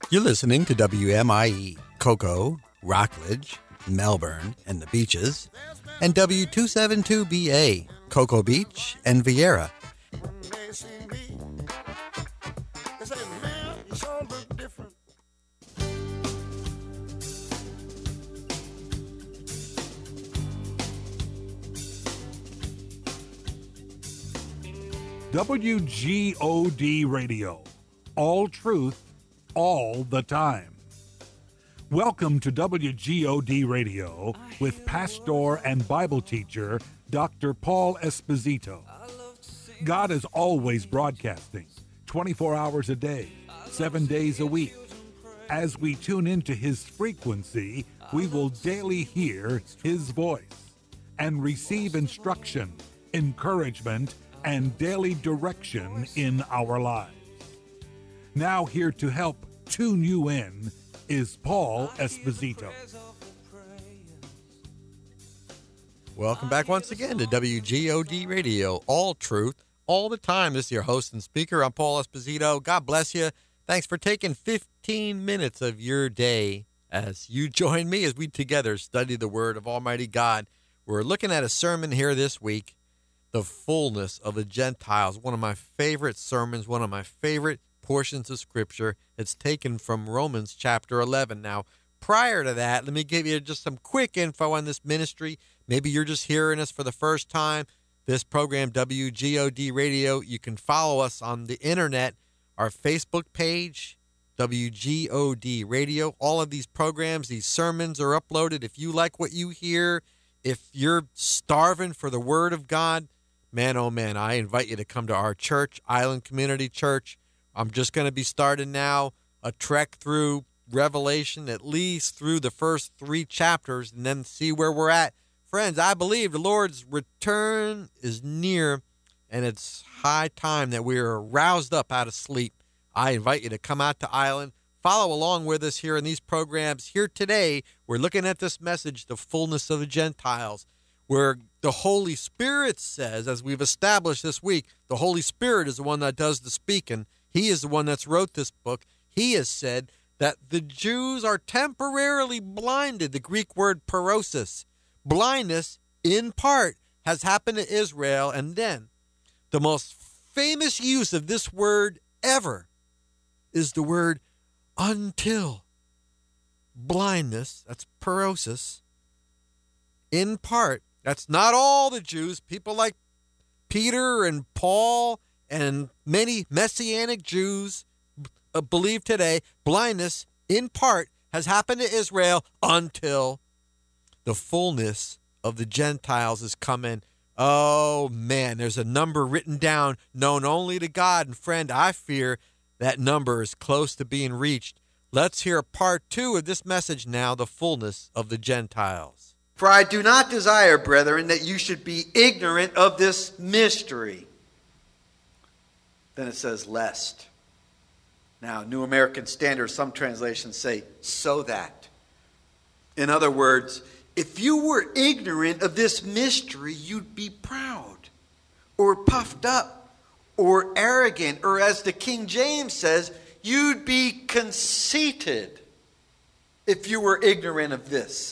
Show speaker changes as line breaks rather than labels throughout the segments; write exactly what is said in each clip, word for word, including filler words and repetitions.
You're listening to W M I E, Cocoa, Rockledge, Melbourne, and the Beaches, and W two seventy-two B A, Cocoa Beach and Vieira.
W G O D Radio, all truth, all the time. Welcome to W G O D Radio with pastor and Bible teacher Doctor Paul Esposito. God is always broadcasting, twenty-four hours a day, seven days a week. As we tune into his frequency, we will daily hear his voice and receive instruction, encouragement, and daily direction in our lives. Now here to help tune you in is Paul Esposito.
Welcome back once again to W G O D Radio, all truth, all the time. This is your host and speaker. I'm Paul Esposito. God bless you. Thanks for taking fifteen minutes of your day as you join me as we together study the Word of Almighty God. We're looking at a sermon here this week, The Fullness of the Gentiles, one of my favorite sermons, one of my favorite portions of Scripture. It's taken from Romans chapter eleven. Now, prior to that, let me give you just some quick info on this ministry. Maybe you're just hearing us for the first time. This program, W G O D Radio, you can follow us on the internet, our Facebook page, W G O D Radio. All of these programs, these sermons are uploaded. If you like what you hear, if you're starving for the Word of God, man, oh man, I invite you to come to our church, Island Community Church. I'm just going to be starting now a trek through Revelation, at least through the first three chapters, and then see where we're at. Friends, I believe the Lord's return is near, and it's high time that we are roused up out of sleep. I invite you to come out to Island, follow along with us here in these programs. Here today, we're looking at this message, the fullness of the Gentiles, where the Holy Spirit says, as we've established this week, the Holy Spirit is the one that does the speaking. He is the one that's wrote this book. He has said that the Jews are temporarily blinded. The Greek word parosis, blindness in part, has happened to Israel. And then the most famous use of this word ever is the word until. Blindness, that's parosis, in part. That's not all the Jews. People like Peter and Paul and many Messianic Jews uh, believe today blindness, in part, has happened to Israel until the fullness of the Gentiles is coming. Oh, man, there's a number written down known only to God. And, friend, I fear that number is close to being reached. Let's hear part two of this message now, the fullness of the Gentiles.
For I do not desire, brethren, that you should be ignorant of this mystery. Then it says, lest. Now, New American Standard, some translations say, so that. In other words, if you were ignorant of this mystery, you'd be proud, or puffed up, or arrogant, or as the King James says, you'd be conceited if you were ignorant of this.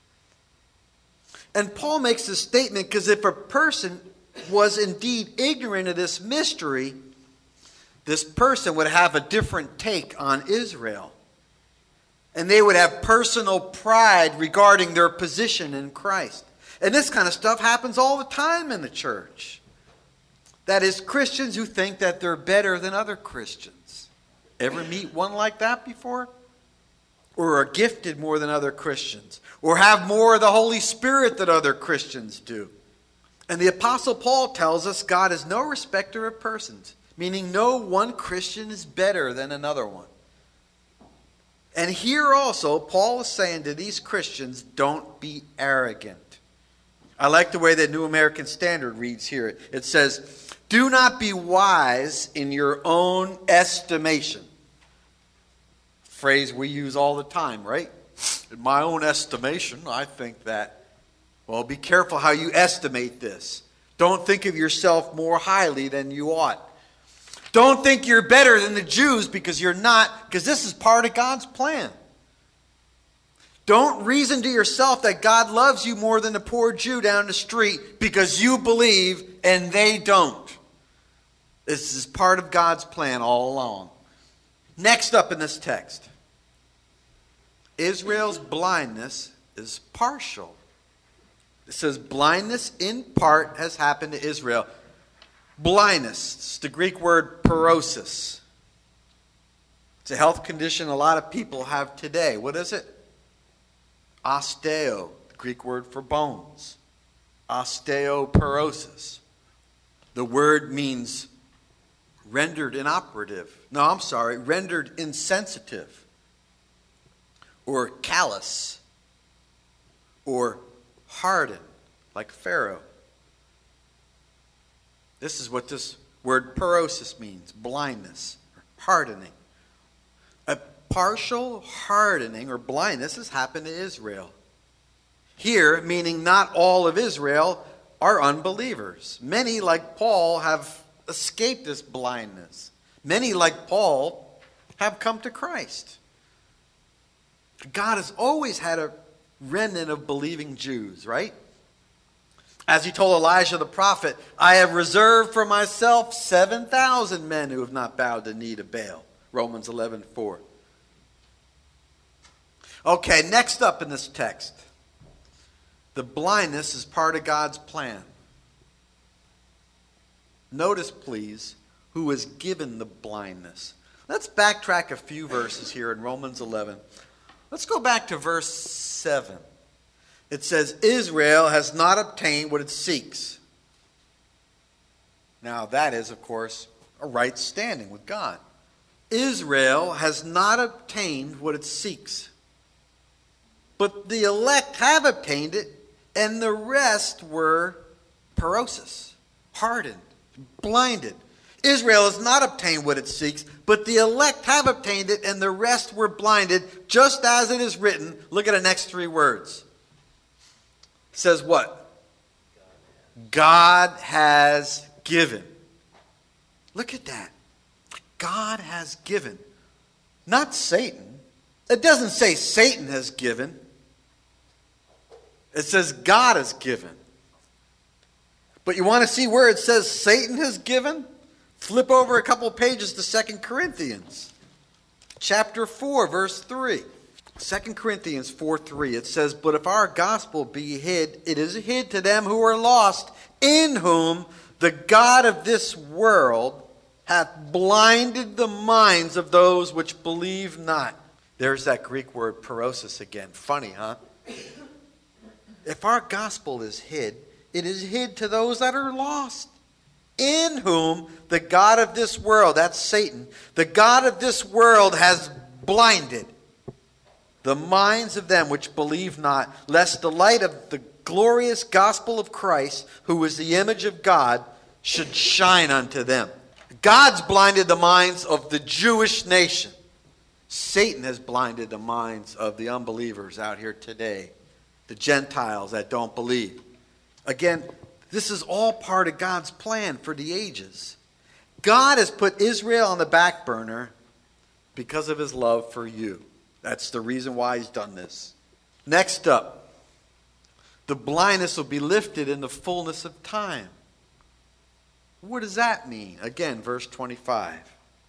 And Paul makes this statement because if a person was indeed ignorant of this mystery, this person would have a different take on Israel. And they would have personal pride regarding their position in Christ. And this kind of stuff happens all the time in the church. That is, Christians who think that they're better than other Christians. Ever meet one like that before? Or are gifted more than other Christians, or have more of the Holy Spirit than other Christians do. And the Apostle Paul tells us God is no respecter of persons, meaning no one Christian is better than another one. And here also, Paul is saying to these Christians, don't be arrogant. I like the way that New American Standard reads here. It says, do not be wise in your own estimation. Phrase we use all the time, right? In my own estimation, I think that. Well, be careful how you estimate this. Don't think of yourself more highly than you ought. Don't think you're better than the Jews, because you're not, because this is part of God's plan. Don't reason to yourself that God loves you more than the poor Jew down the street because you believe and they don't. This is part of God's plan all along. Next up in this text, Israel's blindness is partial. It says blindness in part has happened to Israel. Blindness, it's the Greek word parosis. It's a health condition a lot of people have today. What is it? Osteo, the Greek word for bones. Osteoporosis. The word means rendered inoperative. No, I'm sorry, rendered insensitive. Or callous. Or hardened, like Pharaoh. This is what this word parosis means, blindness, hardening. A partial hardening or blindness has happened to Israel. Here, meaning not all of Israel are unbelievers. Many, like Paul, have escaped this blindness. Many, like Paul, have come to Christ. God has always had a remnant of believing Jews, right? As he told Elijah the prophet, I have reserved for myself seven thousand men who have not bowed the knee to Baal. Romans eleven four. Okay, next up in this text. The blindness is part of God's plan. Notice, please, who was given the blindness. Let's backtrack a few verses here in Romans eleven. Let's go back to verse seven. It says, Israel has not obtained what it seeks. Now, that is, of course, a right standing with God. Israel has not obtained what it seeks. But the elect have obtained it, and the rest were parosis, hardened, blinded. Israel has not obtained what it seeks, but the elect have obtained it, and the rest were blinded, just as it is written. Look at the next three words. It says what? God has given. Look at that. God has given. Not Satan. It doesn't say Satan has given. It says God has given. But you want to see where it says Satan has given? Flip over a couple pages to Second Corinthians. Chapter four, verse three. Second Corinthians four three. It says, but if our gospel be hid, it is hid to them who are lost, in whom the God of this world hath blinded the minds of those which believe not. There's that Greek word parosis again. Funny, huh? If our gospel is hid, it is hid to those that are lost, in whom the God of this world, that's Satan, the God of this world has blinded the minds of them which believe not, lest the light of the glorious gospel of Christ, who is the image of God, should shine unto them. God's blinded the minds of the Jewish nation. Satan has blinded the minds of the unbelievers out here today, the Gentiles that don't believe. Again, this is all part of God's plan for the ages. God has put Israel on the back burner because of his love for you. That's the reason why he's done this. Next up, the blindness will be lifted in the fullness of time. What does that mean? Again, verse twenty-five.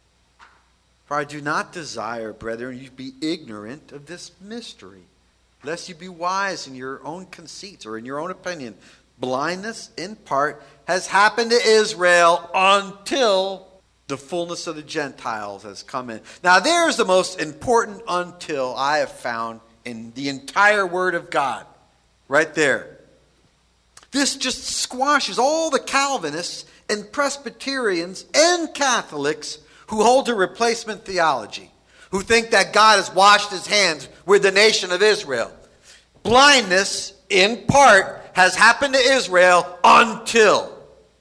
For I do not desire, brethren, you be ignorant of this mystery, lest you be wise in your own conceits or in your own opinion. Blindness, in part, has happened to Israel until the fullness of the Gentiles has come in. Now, there's the most important until I have found in the entire Word of God. Right there. This just squashes all the Calvinists and Presbyterians and Catholics who hold to replacement theology, who think that God has washed his hands with the nation of Israel. Blindness, in part, has happened to Israel until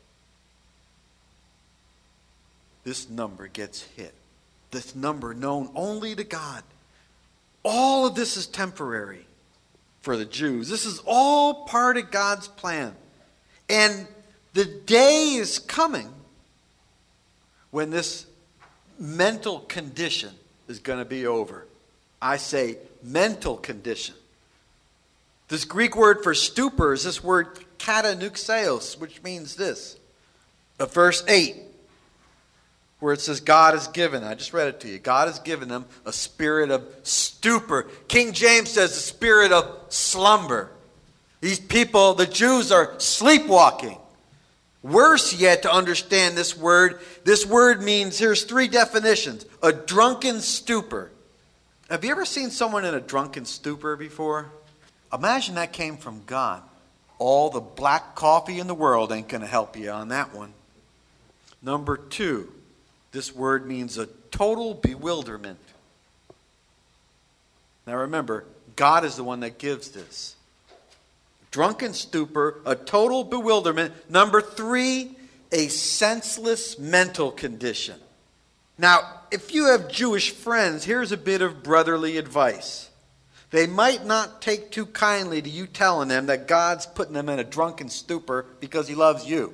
this number gets hit. This number known only to God. All of this is temporary for the Jews. This is all part of God's plan. And the day is coming when this mental condition is going to be over. I say mental condition. This Greek word for stupor is this word katanuxeos, which means this. Of verse eight, where it says God has given, I just read it to you, God has given them a spirit of stupor. King James says a spirit of slumber. These people, the Jews, are sleepwalking. Worse yet, to understand this word, this word means, here's three definitions. A drunken stupor. Have you ever seen someone in a drunken stupor before? Imagine that came from God. All the black coffee in the world ain't going to help you on that one. Number two, this word means a total bewilderment. Now remember, God is the one that gives this. Drunken stupor, a total bewilderment. Number three, a senseless mental condition. Now, if you have Jewish friends, here's a bit of brotherly advice. They might not take too kindly to you telling them that God's putting them in a drunken stupor because he loves you.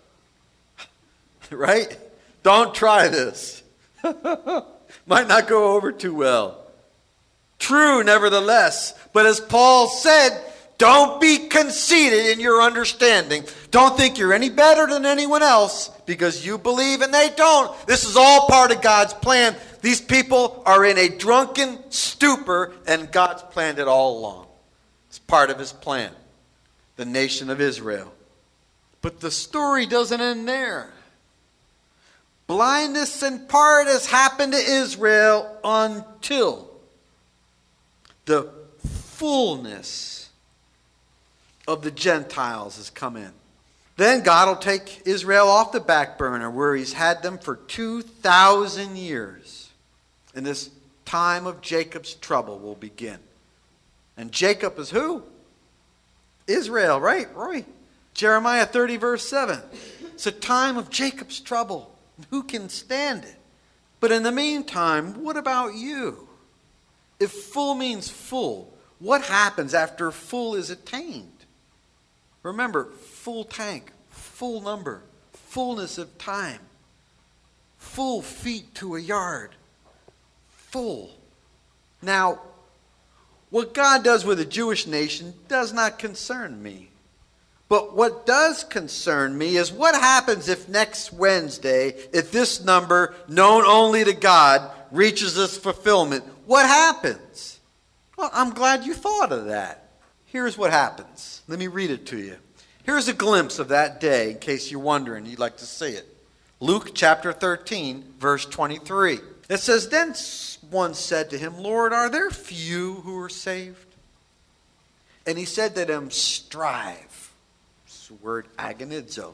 Right? Don't try this. Might not go over too well. True, nevertheless. But as Paul said, don't be conceited in your understanding. Don't think you're any better than anyone else because you believe and they don't. This is all part of God's plan. These people are in a drunken stupor, and God's planned it all along. It's part of his plan, the nation of Israel. But the story doesn't end there. Blindness in part has happened to Israel until the fullness of the Gentiles has come in. Then God will take Israel off the back burner where he's had them for two thousand years. And this time of Jacob's trouble will begin. And Jacob is who? Israel, right, Roy? Jeremiah thirty, verse seven. It's a time of Jacob's trouble. Who can stand it? But in the meantime, what about you? If full means full, what happens after full is attained? Remember, full tank, full number, fullness of time, full feet to a yard, full. Now, what God does with the Jewish nation does not concern me. But what does concern me is what happens if next Wednesday, if this number, known only to God, reaches its fulfillment. What happens? Well, I'm glad you thought of that. Here's what happens. Let me read it to you. Here's a glimpse of that day, in case you're wondering, you'd like to see it. Luke chapter thirteen, verse twenty-three. It says, Then one said to him, Lord, are there few who are saved? And he said to them, Strive. It's the word agonizo.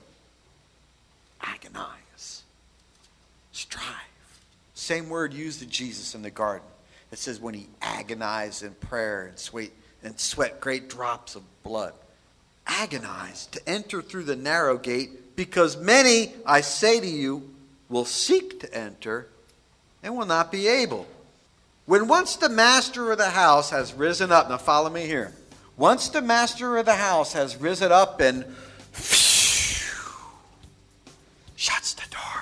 Agonize. Strive. Same word used of Jesus in the garden. It says when he agonized in prayer and sweat, and sweat great drops of blood. Agonize to enter through the narrow gate, because many, I say to you, will seek to enter and will not be able. When once the master of the house has risen up, now follow me here. Once the master of the house has risen up and phew, shuts the door.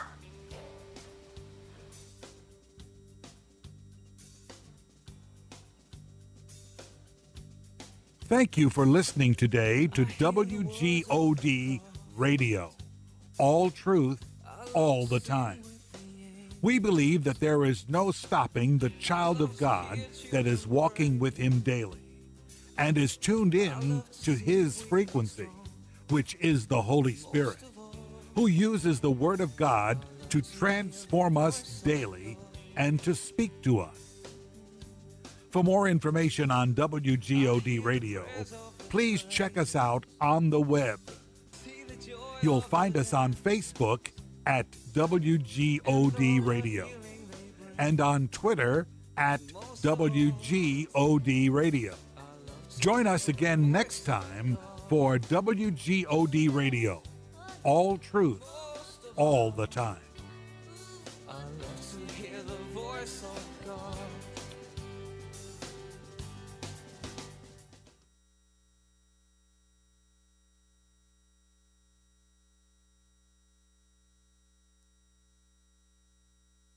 Thank you for listening today to W G O D Radio. All truth, all the time. We believe that there is no stopping the child of God that is walking with him daily and is tuned in to his frequency, which is the Holy Spirit, who uses the Word of God to transform us daily and to speak to us. For more information on W G O D Radio, please check us out on the web. You'll find us on Facebook at W G O D Radio and on Twitter at W G O D Radio. Join us again next time for W G O D Radio. All truth, all the time.